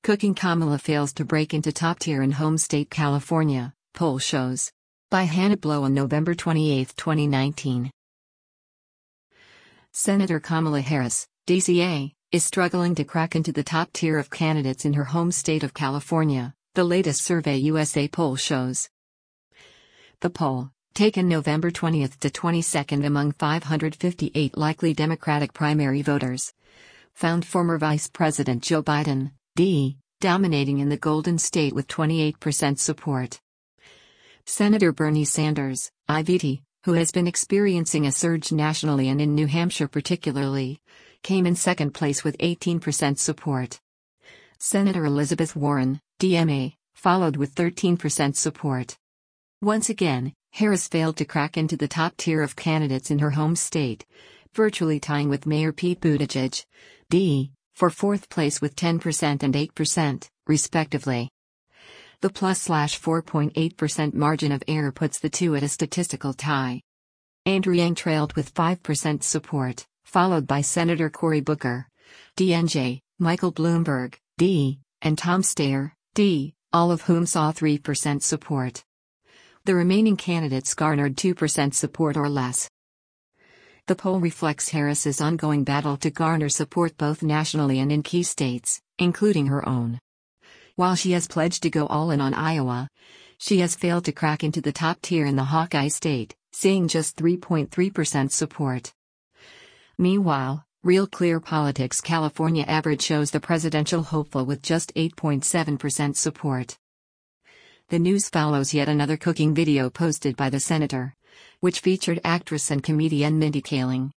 Cooking Kamala fails to break into top tier in home state California, poll shows. By Hannah Blow on November 28, 2019. Senator Kamala Harris, DCA, is struggling to crack into the top tier of candidates in her home state of California, the latest Survey USA poll shows. The poll, taken November 20 to 22 among 558 likely Democratic primary voters, found former Vice President Joe Biden, D., dominating in the Golden State with 28% support. Senator Bernie Sanders, IVT, who has been experiencing a surge nationally and in New Hampshire particularly, came in second place with 18% support. Senator Elizabeth Warren, DMA, followed with 13% support. Once again, Harris failed to crack into the top tier of candidates in her home state, virtually tying with Mayor Pete Buttigieg, D., for fourth place with 10% and 8%, respectively. The +/4.8% margin of error puts the two at a statistical tie. Andrew Yang trailed with 5% support, followed by Senator Cory Booker, DNJ, Michael Bloomberg, D., and Tom Steyer, D., all of whom saw 3% support. The remaining candidates garnered 2% support or less. The poll reflects Harris's ongoing battle to garner support both nationally and in key states, including her own. While she has pledged to go all in on Iowa, she has failed to crack into the top tier in the Hawkeye state, seeing just 3.3% support. Meanwhile, Real Clear Politics California average shows the presidential hopeful with just 8.7% support. The news follows yet another cooking video posted by the senator, which featured actress and comedian Mindy Kaling.